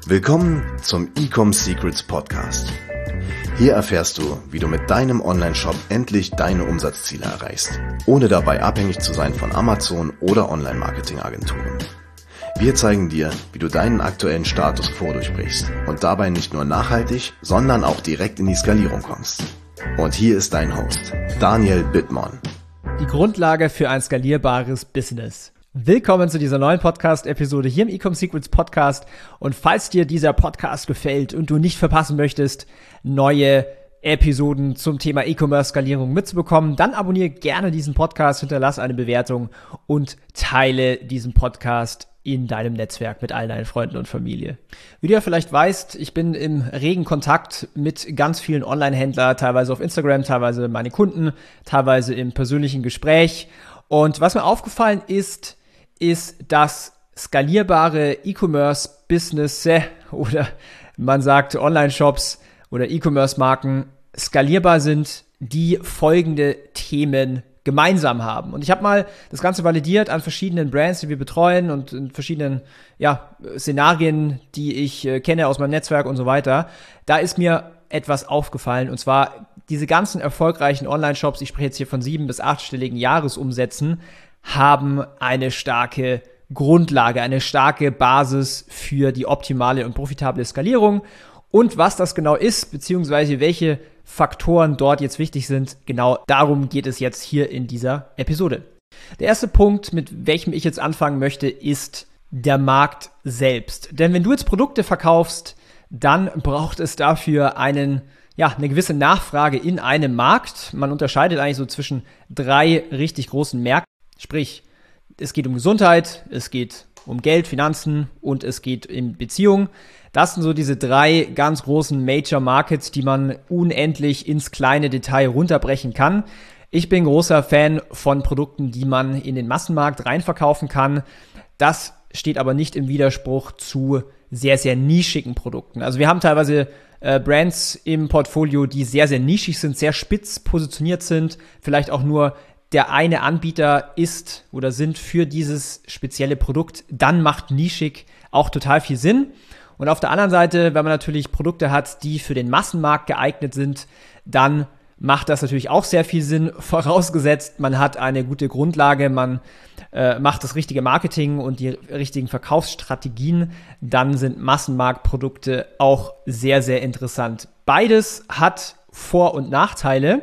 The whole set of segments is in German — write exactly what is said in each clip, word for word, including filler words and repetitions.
Willkommen zum Ecom Secrets Podcast. Hier erfährst du, wie du mit deinem Online-Shop endlich deine Umsatzziele erreichst, ohne dabei abhängig zu sein von Amazon oder Online-Marketing-Agenturen. Wir zeigen dir, wie du deinen aktuellen Status quo durchbrichst und dabei nicht nur nachhaltig, sondern auch direkt in die Skalierung kommst. Und hier ist dein Host, Daniel Bittmann. Die Grundlage für ein skalierbares Business. Willkommen zu dieser neuen Podcast-Episode hier im Ecom Secrets Podcast. Und falls dir dieser Podcast gefällt und du nicht verpassen möchtest, neue Episoden zum Thema E-Commerce-Skalierung mitzubekommen, dann abonniere gerne diesen Podcast, hinterlasse eine Bewertung und teile diesen Podcast in deinem Netzwerk mit all deinen Freunden und Familie. Wie du ja vielleicht weißt, ich bin im regen Kontakt mit ganz vielen Online-Händlern, teilweise auf Instagram, teilweise meine Kunden, teilweise im persönlichen Gespräch. Und was mir aufgefallen ist, ist, dass skalierbare E-Commerce-Business oder man sagt Online-Shops oder E-Commerce-Marken skalierbar sind, die folgende Themen gemeinsam haben. Und ich habe mal das Ganze validiert an verschiedenen Brands, die wir betreuen und in verschiedenen ja, Szenarien, die ich äh, kenne aus meinem Netzwerk und so weiter. Da ist mir etwas aufgefallen, und zwar diese ganzen erfolgreichen Online-Shops, ich spreche jetzt hier von sieben- bis achtstelligen Jahresumsätzen, haben eine starke Grundlage, eine starke Basis für die optimale und profitable Skalierung. Und was das genau ist, beziehungsweise welche Faktoren dort jetzt wichtig sind, genau darum geht es jetzt hier in dieser Episode. Der erste Punkt, mit welchem ich jetzt anfangen möchte, ist der Markt selbst. Denn wenn du jetzt Produkte verkaufst, dann braucht es dafür einen, ja, eine gewisse Nachfrage in einem Markt. Man unterscheidet eigentlich so zwischen drei richtig großen Märkten. Sprich, es geht um Gesundheit, es geht um Geld, Finanzen und es geht um Beziehungen. Das sind so diese drei ganz großen Major Markets, die man unendlich ins kleine Detail runterbrechen kann. Ich bin großer Fan von Produkten, die man in den Massenmarkt reinverkaufen kann. Das steht aber nicht im Widerspruch zu sehr, sehr nischigen Produkten. Also wir haben teilweise äh, Brands im Portfolio, die sehr, sehr nischig sind, sehr spitz positioniert sind, vielleicht auch nur der eine Anbieter ist oder sind für dieses spezielle Produkt, dann macht nischig auch total viel Sinn. Und auf der anderen Seite, wenn man natürlich Produkte hat, die für den Massenmarkt geeignet sind, dann macht das natürlich auch sehr viel Sinn, vorausgesetzt, man hat eine gute Grundlage, man äh, macht das richtige Marketing und die richtigen Verkaufsstrategien, dann sind Massenmarktprodukte auch sehr, sehr interessant. Beides hat Vor- und Nachteile.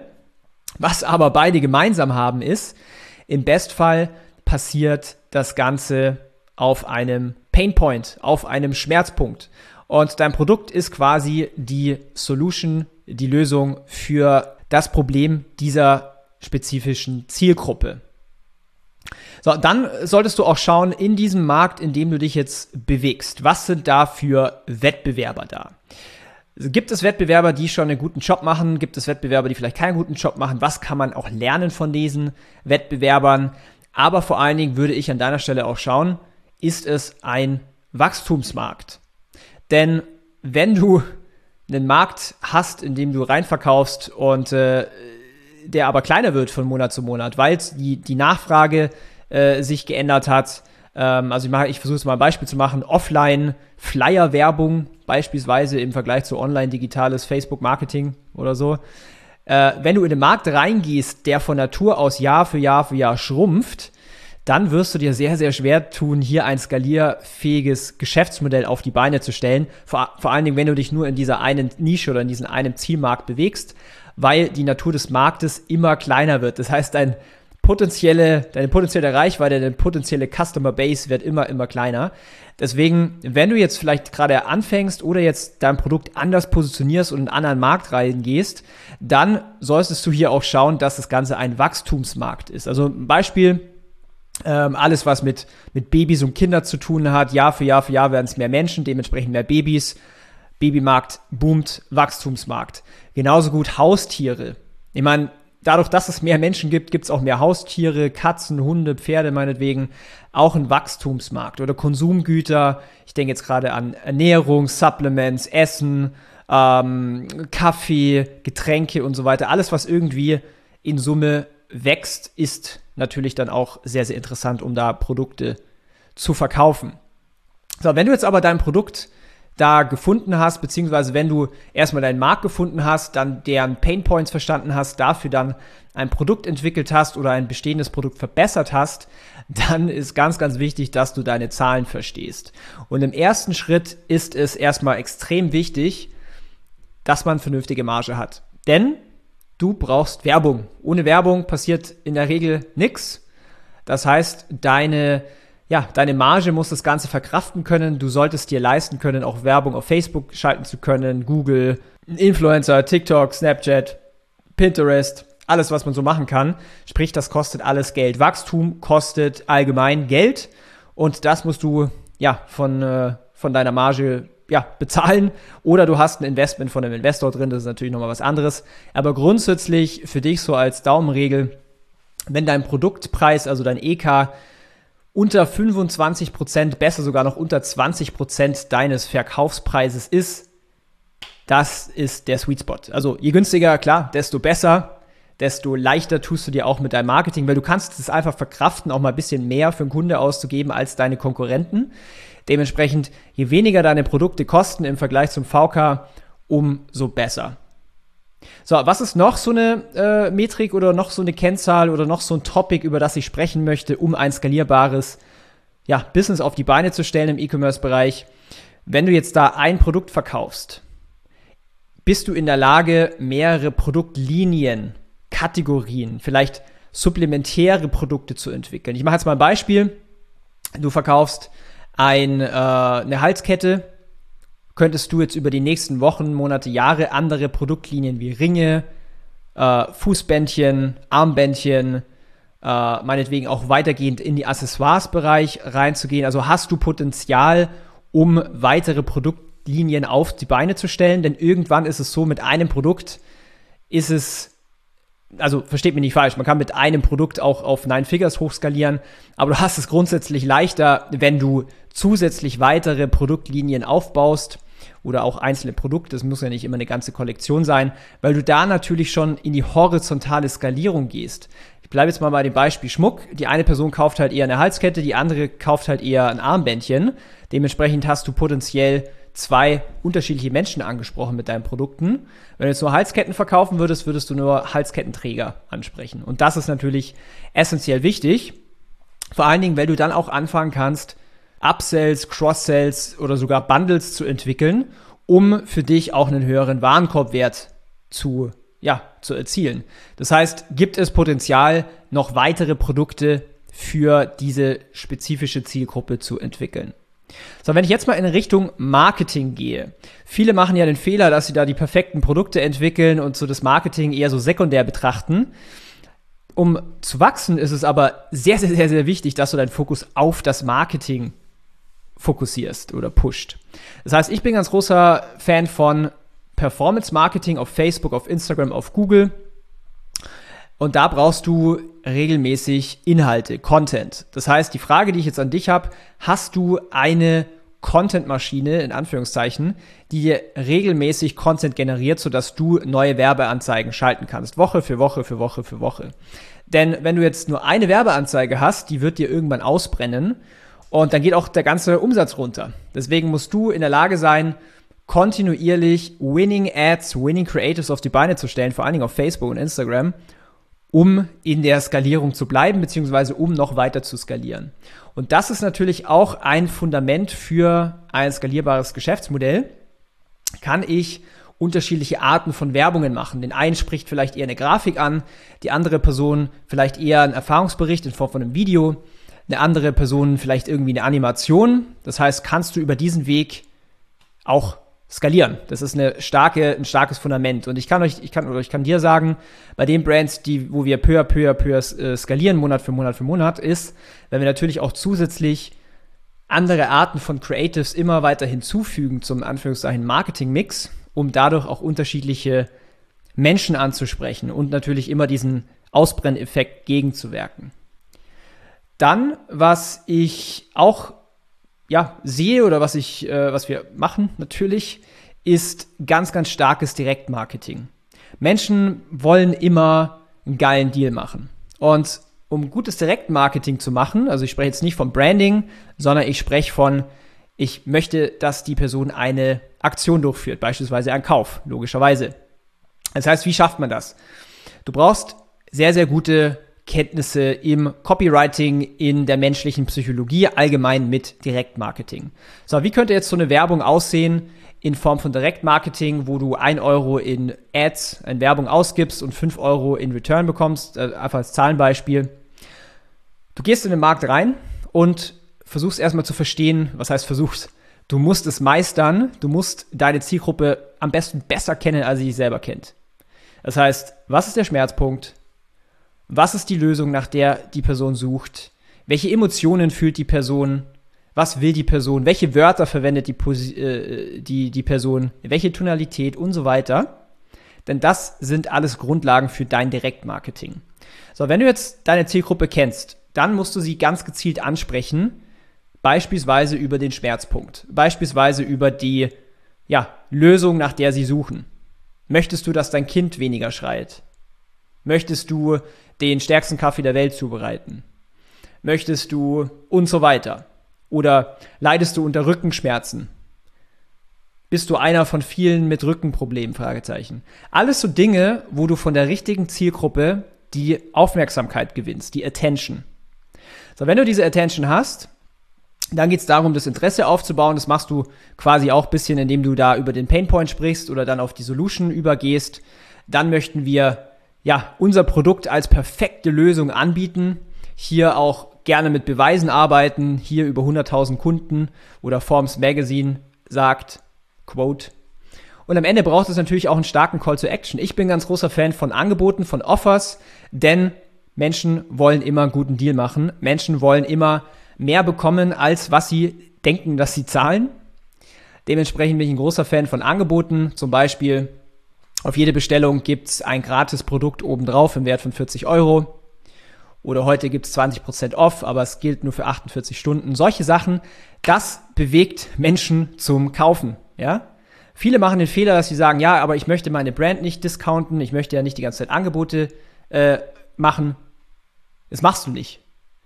Was aber beide gemeinsam haben ist, im Bestfall passiert das Ganze auf einem Painpoint, auf einem Schmerzpunkt. Und dein Produkt ist quasi die Solution, die Lösung für das Problem dieser spezifischen Zielgruppe. So, dann solltest du auch schauen, in diesem Markt, in dem du dich jetzt bewegst, was sind da für Wettbewerber da? Gibt es Wettbewerber, die schon einen guten Job machen? Gibt es Wettbewerber, die vielleicht keinen guten Job machen? Was kann man auch lernen von diesen Wettbewerbern? Aber vor allen Dingen würde ich an deiner Stelle auch schauen, ist es ein Wachstumsmarkt? Denn wenn du einen Markt hast, in dem du reinverkaufst und äh, der aber kleiner wird von Monat zu Monat, weil die, die Nachfrage äh, sich geändert hat, also ich, mache, ich versuche es mal ein Beispiel zu machen, Offline-Flyer-Werbung beispielsweise im Vergleich zu online-digitales Facebook-Marketing oder so. Äh, wenn du in den Markt reingehst, der von Natur aus Jahr für Jahr für Jahr schrumpft, dann wirst du dir sehr, sehr schwer tun, hier ein skalierfähiges Geschäftsmodell auf die Beine zu stellen. Vor, vor allen Dingen, wenn du dich nur in dieser einen Nische oder in diesem einen Zielmarkt bewegst, weil die Natur des Marktes immer kleiner wird. Das heißt, dein Potenzielle, deine potenzielle Reichweite, deine potenzielle Customer Base wird immer, immer kleiner. Deswegen, wenn du jetzt vielleicht gerade anfängst oder jetzt dein Produkt anders positionierst und in einen anderen Markt reingehst, dann solltest du hier auch schauen, dass das Ganze ein Wachstumsmarkt ist. Also ein Beispiel, ähm, alles was mit, mit Babys und Kindern zu tun hat, Jahr für Jahr für Jahr werden es mehr Menschen, dementsprechend mehr Babys. Babymarkt boomt, Wachstumsmarkt. Genauso gut Haustiere. Ich meine, dadurch, dass es mehr Menschen gibt, gibt es auch mehr Haustiere, Katzen, Hunde, Pferde meinetwegen, auch ein Wachstumsmarkt oder Konsumgüter. Ich denke jetzt gerade an Ernährung, Supplements, Essen, ähm, Kaffee, Getränke und so weiter. Alles, was irgendwie in Summe wächst, ist natürlich dann auch sehr, sehr interessant, um da Produkte zu verkaufen. So, wenn du jetzt aber dein Produkt da gefunden hast, beziehungsweise wenn du erstmal deinen Markt gefunden hast, dann deren Painpoints verstanden hast, dafür dann ein Produkt entwickelt hast oder ein bestehendes Produkt verbessert hast, dann ist ganz, ganz wichtig, dass du deine Zahlen verstehst. Und im ersten Schritt ist es erstmal extrem wichtig, dass man vernünftige Marge hat. Denn du brauchst Werbung. Ohne Werbung passiert in der Regel nichts. Das heißt, deine Ja, deine Marge muss das Ganze verkraften können. Du solltest dir leisten können, auch Werbung auf Facebook schalten zu können, Google, Influencer, TikTok, Snapchat, Pinterest, alles, was man so machen kann. Sprich, das kostet alles Geld. Wachstum kostet allgemein Geld und das musst du ja von, äh, von deiner Marge ja, bezahlen. Oder du hast ein Investment von einem Investor drin, das ist natürlich nochmal was anderes. Aber grundsätzlich für dich so als Daumenregel, wenn dein Produktpreis, also dein E K, unter fünfundzwanzig Prozent, besser sogar noch unter zwanzig Prozent deines Verkaufspreises ist, das ist der Sweet Spot. Also je günstiger, klar, desto besser, desto leichter tust du dir auch mit deinem Marketing, weil du kannst es einfach verkraften, auch mal ein bisschen mehr für einen Kunde auszugeben als deine Konkurrenten. Dementsprechend, je weniger deine Produkte kosten im Vergleich zum V K, umso besser. So, was ist noch so eine äh, Metrik oder noch so eine Kennzahl oder noch so ein Topic, über das ich sprechen möchte, um ein skalierbares ja, Business auf die Beine zu stellen im E-Commerce-Bereich? Wenn du jetzt da ein Produkt verkaufst, bist du in der Lage, mehrere Produktlinien, Kategorien, vielleicht supplementäre Produkte zu entwickeln. Ich mache jetzt mal ein Beispiel. Du verkaufst ein, äh, eine Halskette, könntest du jetzt über die nächsten Wochen, Monate, Jahre andere Produktlinien wie Ringe, äh, Fußbändchen, Armbändchen, äh, meinetwegen auch weitergehend in die Accessoires-Bereich reinzugehen. Also hast du Potenzial, um weitere Produktlinien auf die Beine zu stellen, denn irgendwann ist es so, mit einem Produkt ist es, also versteht mich nicht falsch, man kann mit einem Produkt auch auf Nine Figures hochskalieren, aber du hast es grundsätzlich leichter, wenn du zusätzlich weitere Produktlinien aufbaust oder auch einzelne Produkte, das muss ja nicht immer eine ganze Kollektion sein, weil du da natürlich schon in die horizontale Skalierung gehst. Ich bleibe jetzt mal bei dem Beispiel Schmuck. Die eine Person kauft halt eher eine Halskette, die andere kauft halt eher ein Armbändchen. Dementsprechend hast du potenziell zwei unterschiedliche Menschen angesprochen mit deinen Produkten. Wenn du jetzt nur Halsketten verkaufen würdest, würdest du nur Halskettenträger ansprechen. Und das ist natürlich essentiell wichtig. Vor allen Dingen, weil du dann auch anfangen kannst, Upsells, Cross-Sells oder sogar Bundles zu entwickeln, um für dich auch einen höheren Warenkorbwert zu, ja, zu erzielen. Das heißt, gibt es Potenzial, noch weitere Produkte für diese spezifische Zielgruppe zu entwickeln. So, wenn ich jetzt mal in Richtung Marketing gehe. Viele machen ja den Fehler, dass sie da die perfekten Produkte entwickeln und so das Marketing eher so sekundär betrachten. Um zu wachsen, ist es aber sehr, sehr, sehr, sehr wichtig, dass du deinen Fokus auf das Marketing fokussierst oder pusht. Das heißt, ich bin ganz großer Fan von Performance-Marketing auf Facebook, auf Instagram, auf Google. Und da brauchst du regelmäßig Inhalte, Content. Das heißt, die Frage, die ich jetzt an dich habe, hast du eine Content-Maschine, in Anführungszeichen, die dir regelmäßig Content generiert, sodass du neue Werbeanzeigen schalten kannst, Woche für Woche für Woche für Woche. Denn wenn du jetzt nur eine Werbeanzeige hast, die wird dir irgendwann ausbrennen und dann geht auch der ganze Umsatz runter. Deswegen musst du in der Lage sein, kontinuierlich Winning Ads, Winning Creatives auf die Beine zu stellen, vor allen Dingen auf Facebook und Instagram, um in der Skalierung zu bleiben, beziehungsweise um noch weiter zu skalieren. Und das ist natürlich auch ein Fundament für ein skalierbares Geschäftsmodell. Kann ich unterschiedliche Arten von Werbungen machen? Den einen spricht vielleicht eher eine Grafik an, die andere Person vielleicht eher einen Erfahrungsbericht in Form von einem Video, eine andere Person vielleicht irgendwie eine Animation. Das heißt, kannst du über diesen Weg auch skalieren. Das ist eine starke, ein starkes Fundament. Und ich kann euch, ich kann, oder ich kann dir sagen, bei den Brands, die, wo wir peu à peu à peu äh, skalieren, Monat für Monat für Monat, ist, wenn wir natürlich auch zusätzlich andere Arten von Creatives immer weiter hinzufügen zum Anführungszeichen Marketing-Mix, um dadurch auch unterschiedliche Menschen anzusprechen und natürlich immer diesen Ausbrenneffekt gegenzuwirken. Dann, was ich auch ja, sehe oder was ich, äh, was wir machen natürlich, ist ganz, ganz starkes Direktmarketing. Menschen wollen immer einen geilen Deal machen. Und um gutes Direktmarketing zu machen, also ich spreche jetzt nicht von Branding, sondern ich spreche von Ich möchte, dass die Person eine Aktion durchführt, beispielsweise einen Kauf, logischerweise. Das heißt, wie schafft man das? Du brauchst sehr, sehr gute Kenntnisse im Copywriting, in der menschlichen Psychologie, allgemein mit Direktmarketing. So, wie könnte jetzt so eine Werbung aussehen in Form von Direktmarketing, wo du ein Euro in Ads, in Werbung ausgibst und fünf Euro in Return bekommst, äh, einfach als Zahlenbeispiel. Du gehst in den Markt rein und versuchst erstmal zu verstehen, was heißt versuchst? Du musst es meistern, du musst deine Zielgruppe am besten besser kennen, als sie dich selber kennt. Das heißt, was ist der Schmerzpunkt? Was ist die Lösung, nach der die Person sucht? Welche Emotionen fühlt die Person? Was will die Person? Welche Wörter verwendet die, Posi- äh, die, die Person? Welche Tonalität und so weiter? Denn das sind alles Grundlagen für dein Direktmarketing. So, wenn du jetzt deine Zielgruppe kennst, dann musst du sie ganz gezielt ansprechen, beispielsweise über den Schmerzpunkt, beispielsweise über die ja, Lösung, nach der sie suchen. Möchtest du, dass dein Kind weniger schreit? Möchtest du den stärksten Kaffee der Welt zubereiten? Möchtest du und so weiter? Oder leidest du unter Rückenschmerzen? Bist du einer von vielen mit Rückenproblemen? Fragezeichen. Alles so Dinge, wo du von der richtigen Zielgruppe die Aufmerksamkeit gewinnst, die Attention. So, wenn du diese Attention hast, dann geht es darum, das Interesse aufzubauen. Das machst du quasi auch ein bisschen, indem du da über den Painpoint sprichst oder dann auf die Solution übergehst. Dann möchten wir ja, unser Produkt als perfekte Lösung anbieten, hier auch gerne mit Beweisen arbeiten, hier über hunderttausend Kunden oder Forbes Magazine sagt, Quote. Und am Ende braucht es natürlich auch einen starken Call to Action. Ich bin ganz großer Fan von Angeboten, von Offers, denn Menschen wollen immer einen guten Deal machen. Menschen wollen immer mehr bekommen, als was sie denken, dass sie zahlen. Dementsprechend bin ich ein großer Fan von Angeboten, zum Beispiel auf jede Bestellung gibt es ein gratis Produkt obendrauf im Wert von vierzig Euro. Oder heute gibt es zwanzig Prozent off, aber es gilt nur für achtundvierzig Stunden. Solche Sachen, das bewegt Menschen zum Kaufen. Ja? Viele machen den Fehler, dass sie sagen, ja, aber ich möchte meine Brand nicht discounten, ich möchte ja nicht die ganze Zeit Angebote äh, machen. Das machst du nicht.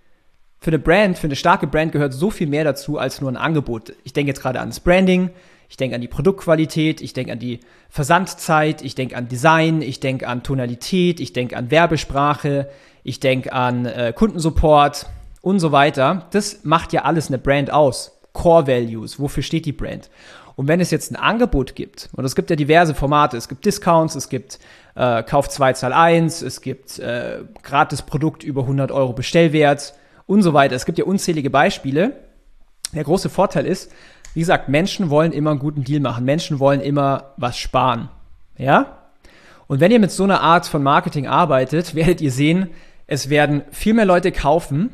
Für eine Brand, für eine starke Brand gehört so viel mehr dazu als nur ein Angebot. Ich denke jetzt gerade an das Branding, ich denke an die Produktqualität, ich denke an die Versandzeit, ich denke an Design, ich denke an Tonalität, ich denke an Werbesprache, ich denke an äh, Kundensupport und so weiter. Das macht ja alles eine Brand aus. Core Values, wofür steht die Brand? Und wenn es jetzt ein Angebot gibt, und es gibt ja diverse Formate, es gibt Discounts, es gibt äh, Kauf zwei, Zahl eins, es gibt äh, gratis Produkt über hundert Euro Bestellwert und so weiter. Es gibt ja unzählige Beispiele. Der große Vorteil ist, wie gesagt, Menschen wollen immer einen guten Deal machen. Menschen wollen immer was sparen. Ja? Und wenn ihr mit so einer Art von Marketing arbeitet, werdet ihr sehen, es werden viel mehr Leute kaufen.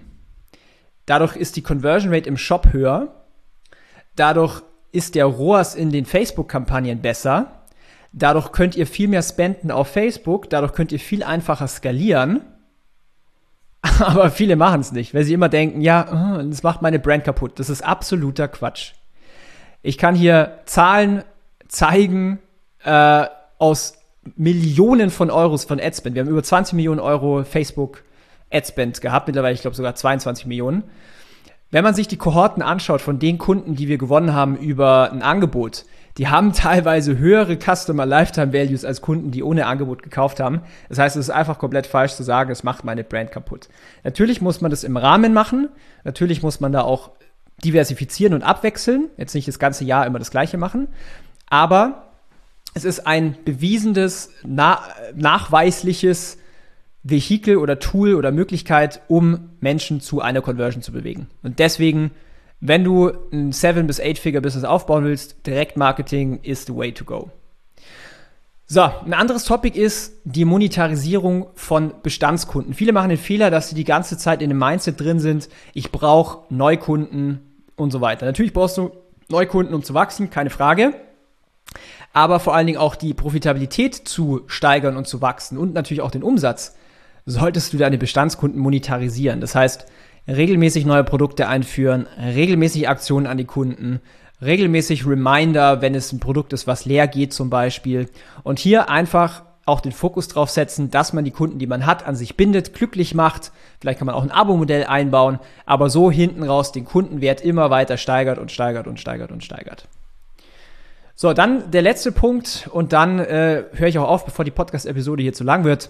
Dadurch ist die Conversion Rate im Shop höher. Dadurch ist der R O A S in den Facebook-Kampagnen besser. Dadurch könnt ihr viel mehr spenden auf Facebook. Dadurch könnt ihr viel einfacher skalieren. Aber viele machen es nicht, weil sie immer denken, ja, das macht meine Brand kaputt. Das ist absoluter Quatsch. Ich kann hier Zahlen zeigen äh, aus Millionen von Euros von Adspend. Wir haben über zwanzig Millionen Euro Facebook Adspend gehabt, mittlerweile, ich glaube sogar zweiundzwanzig Millionen. Wenn man sich die Kohorten anschaut von den Kunden, die wir gewonnen haben über ein Angebot, die haben teilweise höhere Customer Lifetime Values als Kunden, die ohne Angebot gekauft haben. Das heißt, es ist einfach komplett falsch zu sagen, es macht meine Brand kaputt. Natürlich muss man das im Rahmen machen. Natürlich muss man da auch diversifizieren und abwechseln. Jetzt nicht das ganze Jahr immer das Gleiche machen. Aber es ist ein bewiesenes, na- nachweisliches Vehikel oder Tool oder Möglichkeit, um Menschen zu einer Conversion zu bewegen. Und deswegen, wenn du ein seven- bis eight-Figure-Business aufbauen willst, Direktmarketing is the way to go. So, ein anderes Topic ist die Monetarisierung von Bestandskunden. Viele machen den Fehler, dass sie die ganze Zeit in dem Mindset drin sind, ich brauche Neukunden und so weiter. Natürlich brauchst du Neukunden, um zu wachsen, keine Frage. Aber vor allen Dingen auch die Profitabilität zu steigern und zu wachsen und natürlich auch den Umsatz, solltest du deine Bestandskunden monetarisieren. Das heißt, regelmäßig neue Produkte einführen, regelmäßig Aktionen an die Kunden, regelmäßig Reminder, wenn es ein Produkt ist, was leer geht zum Beispiel. Und hier einfach auch den Fokus drauf setzen, dass man die Kunden, die man hat, an sich bindet, glücklich macht. Vielleicht kann man auch ein Abo-Modell einbauen, aber so hinten raus den Kundenwert immer weiter steigert und steigert und steigert und steigert. So, dann der letzte Punkt und dann äh, höre ich auch auf, bevor die Podcast-Episode hier zu lang wird.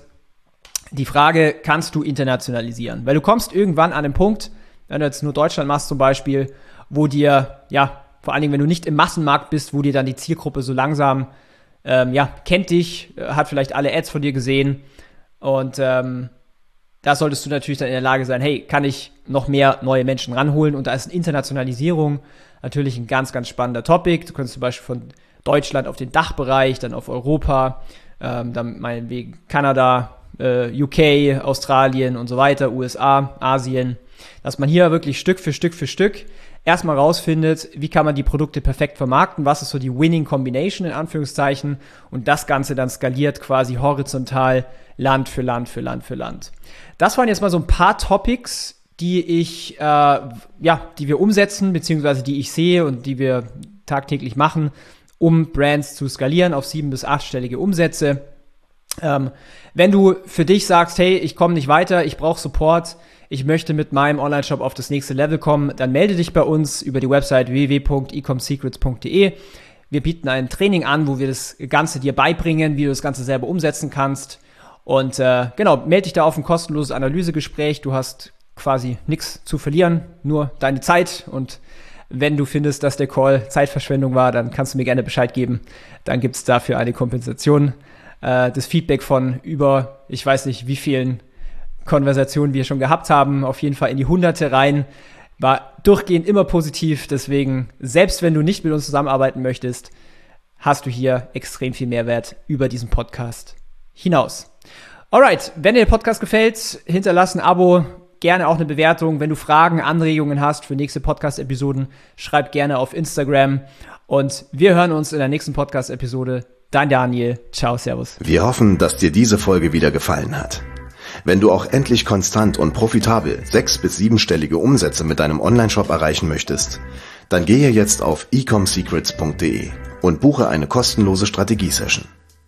Die Frage, kannst du internationalisieren? Weil du kommst irgendwann an den Punkt, wenn du jetzt nur Deutschland machst zum Beispiel, wo dir, ja, vor allen Dingen, wenn du nicht im Massenmarkt bist, wo dir dann die Zielgruppe so langsam, ähm, ja, kennt dich, hat vielleicht alle Ads von dir gesehen und ähm, da solltest du natürlich dann in der Lage sein, hey, kann ich noch mehr neue Menschen ranholen? Und da ist eine Internationalisierung natürlich ein ganz, ganz spannender Topic. Du kannst zum Beispiel von Deutschland auf den Dachbereich, dann auf Europa, ähm, dann meinetwegen Kanada, äh, U K, Australien und so weiter, U S A, Asien, dass man hier wirklich Stück für Stück für Stück erstmal rausfindet, wie kann man die Produkte perfekt vermarkten, was ist so die Winning Combination in Anführungszeichen und das Ganze dann skaliert quasi horizontal Land für Land für Land für Land. Das waren jetzt mal so ein paar Topics, die ich, äh, ja, die wir umsetzen, beziehungsweise die ich sehe und die wir tagtäglich machen, um Brands zu skalieren auf sieben- bis achtstellige Umsätze. Ähm, wenn du für dich sagst, hey, ich komme nicht weiter, ich brauche Support, ich möchte mit meinem Online-Shop auf das nächste Level kommen, dann melde dich bei uns über die Website w w w punkt ecomsecrets punkt d e. Wir bieten ein Training an, wo wir das Ganze dir beibringen, wie du das Ganze selber umsetzen kannst. Und äh, genau, melde dich da auf ein kostenloses Analysegespräch. Du hast quasi nichts zu verlieren, nur deine Zeit. Und wenn du findest, dass der Call Zeitverschwendung war, dann kannst du mir gerne Bescheid geben. Dann gibt es dafür eine Kompensation. Äh, das Feedback von über, ich weiß nicht, wie vielen Konversationen wir schon gehabt haben, auf jeden Fall in die Hunderte rein, war durchgehend immer positiv. Deswegen, selbst wenn du nicht mit uns zusammenarbeiten möchtest, hast du hier extrem viel Mehrwert über diesen Podcast hinaus. Alright, wenn dir der Podcast gefällt, hinterlass ein Abo, gerne auch eine Bewertung. Wenn du Fragen, Anregungen hast für nächste Podcast-Episoden, schreib gerne auf Instagram. Und wir hören uns in der nächsten Podcast-Episode. Dein Daniel. Ciao, servus. Wir hoffen, dass dir diese Folge wieder gefallen hat. Wenn du auch endlich konstant und profitabel sechs- bis siebenstellige Umsätze mit deinem Onlineshop erreichen möchtest, dann gehe jetzt auf ecomsecrets punkt d e und buche eine kostenlose Strategie-Session.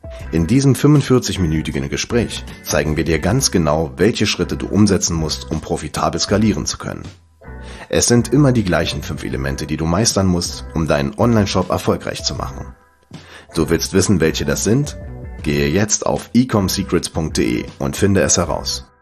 In diesem fünfundvierzig-minütigen Gespräch zeigen wir dir ganz genau, welche Schritte du umsetzen musst, um profitabel skalieren zu können. Es sind immer die gleichen fünf Elemente, die du meistern musst, um deinen Onlineshop erfolgreich zu machen. Du willst wissen, welche das sind? Gehe jetzt auf ecomsecrets punkt d e und finde es heraus.